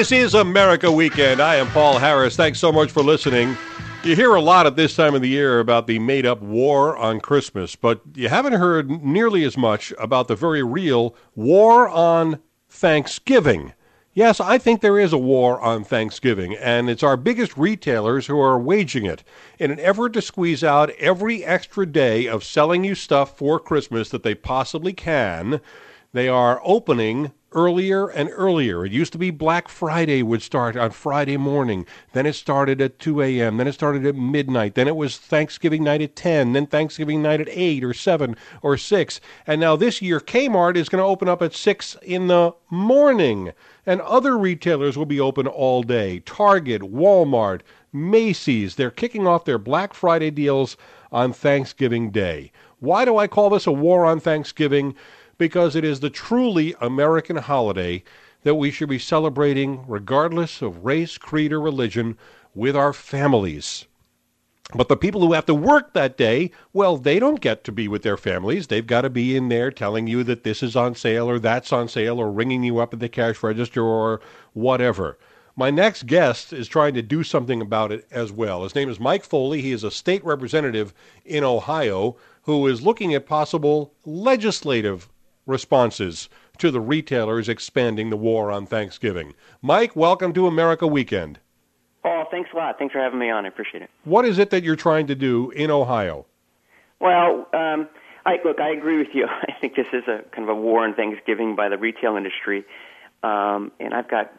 This is America Weekend. I am Paul Harris. Thanks so much for listening. You hear a lot at this time of the year about the made-up war on Christmas, but you haven't heard nearly as much about the very real war on Thanksgiving. Yes, I think there is a war on Thanksgiving, and it's our biggest retailers who are waging it in an effort to squeeze out every extra day of selling you stuff for Christmas that they possibly can. They are opening earlier and earlier. It used to be Black Friday would start on Friday morning. Then it started at 2 a.m. Then it started at midnight. Then it was Thanksgiving night at 10. Then Thanksgiving night at 8 or 7 or 6. And now this year, Kmart is going to open up at 6 in the morning. And other retailers will be open all day. Target, Walmart, Macy's. They're kicking off their Black Friday deals on Thanksgiving Day. Why do I call this a war on Thanksgiving? Because it is the truly American holiday that we should be celebrating regardless of race, creed, or religion with our families. But the people who have to work that day, well, they don't get to be with their families. They've got to be in there telling you that this is on sale or that's on sale or ringing you up at the cash register or whatever. My next guest is trying to do something about it as well. His name is Mike Foley. He is a state representative in Ohio who is looking at possible legislative responses to the retailers expanding the war on Thanksgiving. Mike, welcome to America Weekend. Oh, thanks a lot. Thanks for having me on. I appreciate it. What is it that you're trying to do in Ohio? Well, I agree with you. I think this is a kind of a war on Thanksgiving by the retail industry. And I've got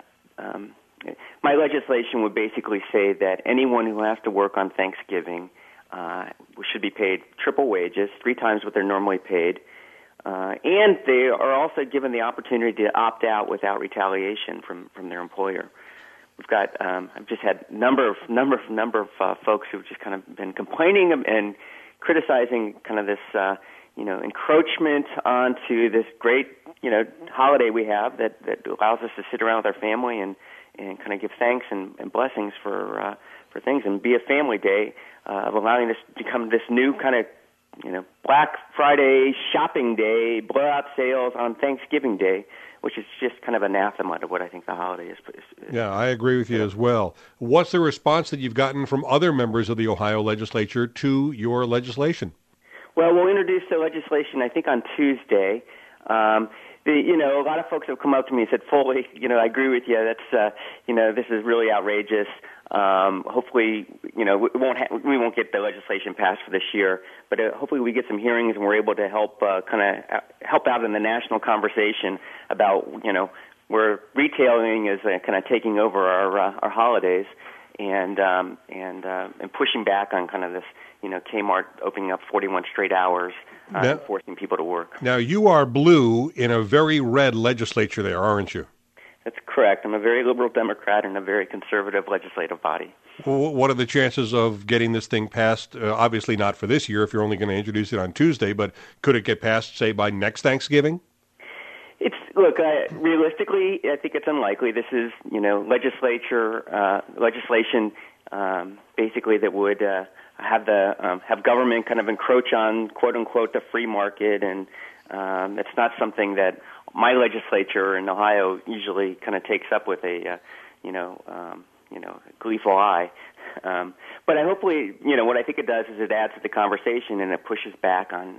my legislation would basically say that anyone who has to work on Thanksgiving should be paid triple wages, 3 times what they're normally paid. And they are also given the opportunity to opt out without retaliation from their employer. We've got I've just had number of folks who've just kind of been complaining and criticizing kind of this encroachment onto this great holiday we have that allows us to sit around with our family and kind of give thanks and blessings for things and be a family day, of allowing this to become this new kind of Black Friday shopping day, blowout sales on Thanksgiving Day, which is just kind of anathema to what I think the holiday is. Yeah, I agree with you as well. What's the response that you've gotten from other members of the Ohio legislature to your legislation? Well, we'll introduce the legislation, I think, on Tuesday. A lot of folks have come up to me and said, Foley, I agree with you. That's, this is really outrageous. Hopefully, we won't get the legislation passed for this year, but hopefully we get some hearings and we're able to help out in the national conversation about, where retailing is kind of taking over our holidays and pushing back on kind of this, Kmart opening up 41 straight hours, and forcing people to work. Now, you are blue in a very red legislature there, aren't you? That's correct. I'm a very liberal Democrat in a very conservative legislative body. What are the chances of getting this thing passed? Obviously not for this year if you're only going to introduce it on Tuesday, but could it get passed, say, by next Thanksgiving? Realistically, I think it's unlikely. This is, legislation basically that would have government kind of encroach on, quote unquote, the free market, and it's not something that my legislature in Ohio usually kind of takes up with a gleeful eye. But hopefully, what I think it does is it adds to the conversation and it pushes back on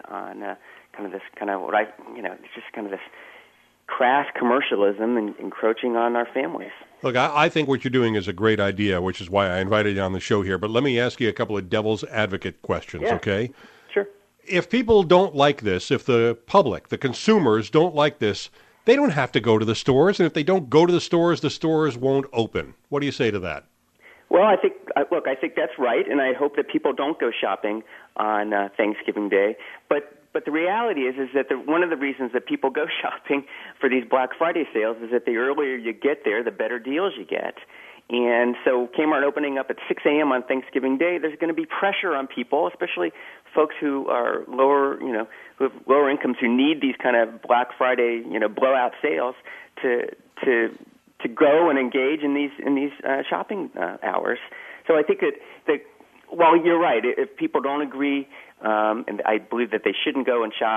it's just kind of this crass commercialism and encroaching on our families. Look, I think what you're doing is a great idea, which is why I invited you on the show here. But let me ask you a couple of devil's advocate questions, okay? Sure. If people don't like this, if the public, the consumers don't like this, they don't have to go to the stores. And if they don't go to the stores won't open. What do you say to that? Well, I think that's right, and I hope that people don't go shopping on Thanksgiving Day. But the reality is that one of the reasons that people go shopping for these Black Friday sales is that the earlier you get there, the better deals you get. And so Kmart opening up at 6 a.m. on Thanksgiving Day, there's going to be pressure on people, especially folks who are lower, who have lower incomes, who need these kind of Black Friday, blowout sales to go and engage in these shopping hours. So I think that while you're right, if people don't agree, and I believe that they shouldn't go and shop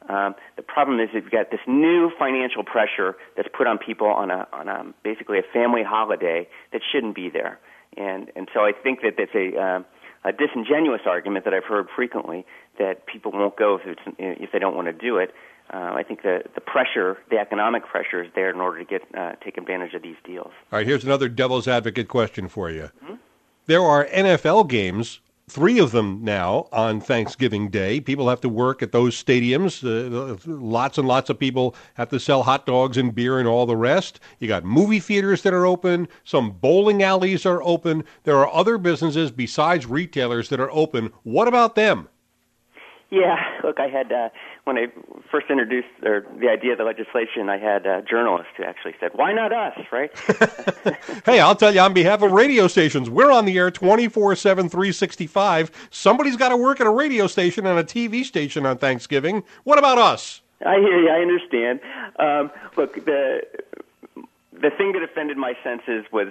The problem is you've got this new financial pressure that's put on people on a basically a family holiday that shouldn't be there. And so I think that that's a disingenuous argument that I've heard frequently that people won't go if they don't want to do it. I think the pressure, the economic pressure, is there in order to take advantage of these deals. All right, here's another devil's advocate question for you. Mm-hmm. There are NFL games, 3 of them now, on Thanksgiving Day. People have to work at those stadiums. Lots and lots of people have to sell hot dogs and beer and all the rest. You got movie theaters that are open. Some bowling alleys are open. There are other businesses besides retailers that are open. What about them? Yeah, look, I had, when I first introduced the idea of the legislation, I had journalists who actually said, why not us, right? Hey, I'll tell you, on behalf of radio stations, we're on the air 24/7, 365. Somebody's got to work at a radio station and a TV station on Thanksgiving. What about us? I hear you, I understand. Look, the thing that offended my senses was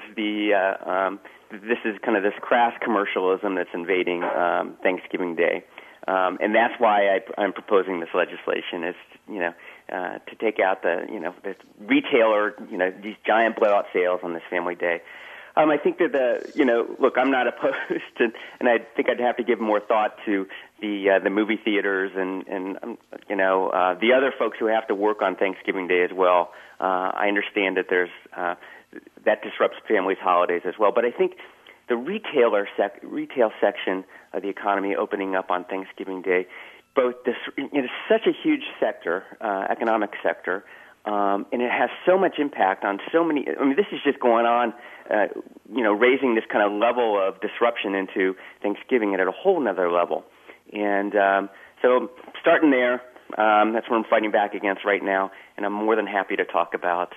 this is kind of this crass commercialism that's invading Thanksgiving Day. And that's why I'm proposing this legislation is, to take out the retailer, these giant blowout sales on this family day. I think that look, I'm not opposed to, and I think I'd have to give more thought to the movie theaters and the other folks who have to work on Thanksgiving Day as well. I understand that there's, that disrupts families' holidays as well. But I think the retail section of the economy opening up on Thanksgiving Day, it's such a huge sector, economic sector, and it has so much impact on so many. I mean, this is just going on, raising this kind of level of disruption into Thanksgiving at a whole nother level. And so starting there, that's what I'm fighting back against right now, and I'm more than happy to talk about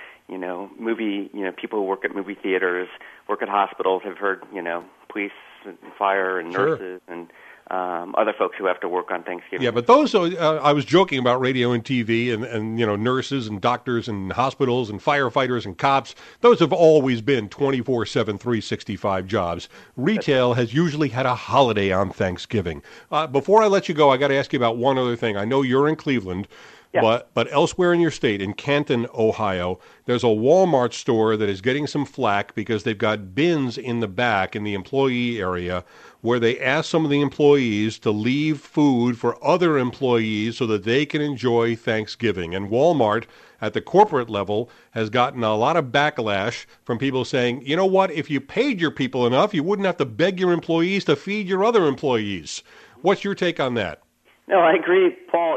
people who work at movie theaters, work at hospitals, have heard, police and fire and nurses and other folks who have to work on Thanksgiving. Yeah, but those, I was joking about radio and TV and nurses and doctors and hospitals and firefighters and cops. Those have always been 24/7, 365 jobs. Retail has usually had a holiday on Thanksgiving. Before I let you go, I got to ask you about one other thing. I know you're in Cleveland. Yeah. But elsewhere in your state, in Canton, Ohio, there's a Walmart store that is getting some flack because they've got bins in the back in the employee area where they ask some of the employees to leave food for other employees so that they can enjoy Thanksgiving. And Walmart, at the corporate level, has gotten a lot of backlash from people saying, you know what, if you paid your people enough, you wouldn't have to beg your employees to feed your other employees. What's your take on that? No, I agree, Paul.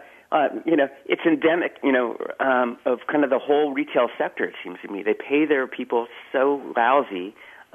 It's endemic, of kind of the whole retail sector, it seems to me. They pay their people so lousy.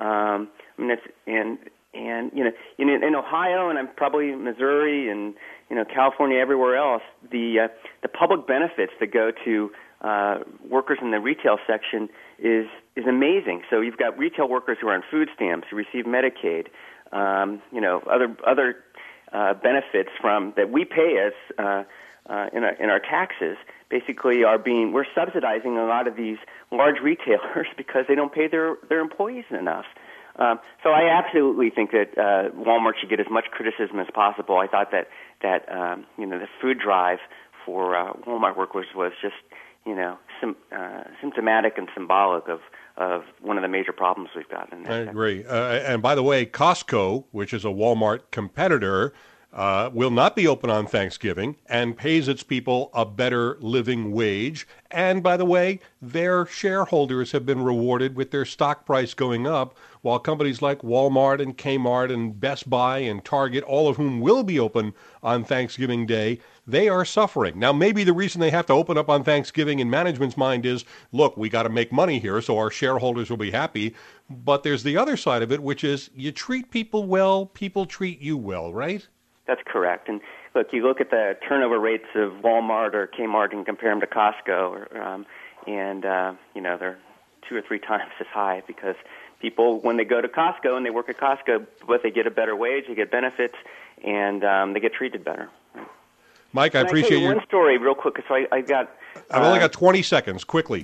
In Ohio, and I'm probably Missouri and, California, everywhere else, the public benefits that go to workers in the retail section is amazing. So you've got retail workers who are on food stamps, who receive Medicaid, other benefits that we pay as in our taxes, basically we're subsidizing a lot of these large retailers because they don't pay their employees enough. So I absolutely think that Walmart should get as much criticism as possible. I thought that the food drive for Walmart workers was just symptomatic and symbolic of one of the major problems we've got in that. I agree. And by the way, Costco, which is a Walmart competitor, will not be open on Thanksgiving and pays its people a better living wage. And by the way, their shareholders have been rewarded with their stock price going up, while companies like Walmart and Kmart and Best Buy and Target, all of whom will be open on Thanksgiving Day, they are suffering. Now, maybe the reason they have to open up on Thanksgiving in management's mind is, look, we got to make money here, so our shareholders will be happy. But there's the other side of it, which is you treat people well, people treat you well, right? That's correct. And look, you look at the turnover rates of Walmart or Kmart and compare them to Costco, they're 2 or 3 times as high because people, when they go to Costco and they work at Costco, but they get a better wage, they get benefits, and they get treated better. Mike, I appreciate one story real quick. So I've only got 20 seconds, quickly.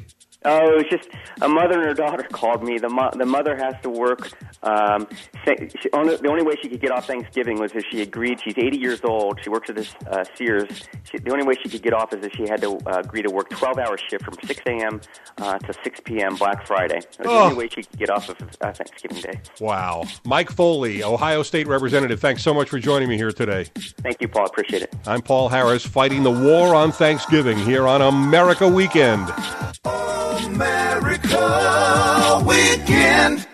Oh, it was just a mother and her daughter called me. The mother has to work. The only way she could get off Thanksgiving was if she agreed. She's 80 years old. She works at this Sears. The only way she could get off is if she had to agree to work 12-hour shift from 6 a.m. To 6 p.m. Black Friday. That was the only way she could get off of Thanksgiving Day. Wow. Mike Foley, Ohio State Representative, thanks so much for joining me here today. Thank you, Paul. Appreciate it. I'm Paul Harris, fighting the war on Thanksgiving here on America Weekend. America Weekend.